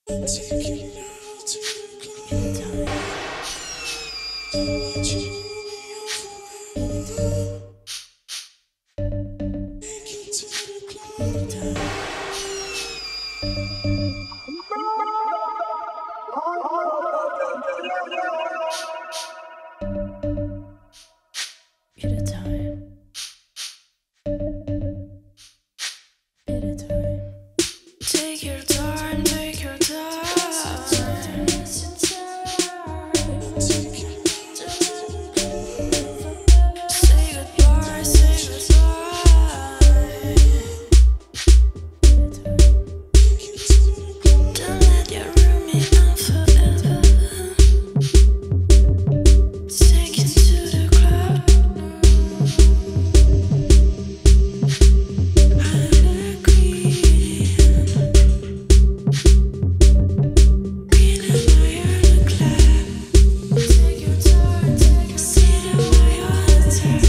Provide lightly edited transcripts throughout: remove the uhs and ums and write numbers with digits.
Take you now to the Take your time, take your time. Say goodbye, say goodbye. Don't let you ruin me out forever. Take it to the club. I'm a queen. Queen of my own club. Take your time, take your seat on my altar.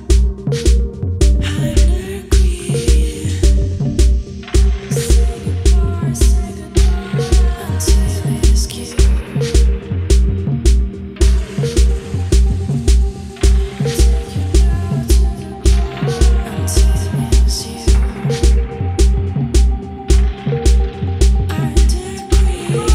I'm the queen. Say goodbye until it's cute. Take you now to the bar until it's you. I'm the queen.